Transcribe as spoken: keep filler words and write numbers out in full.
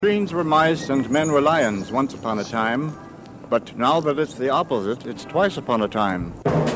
Queens were mice and men were lions once upon a time, but now that it's the opposite, it's twice upon a time.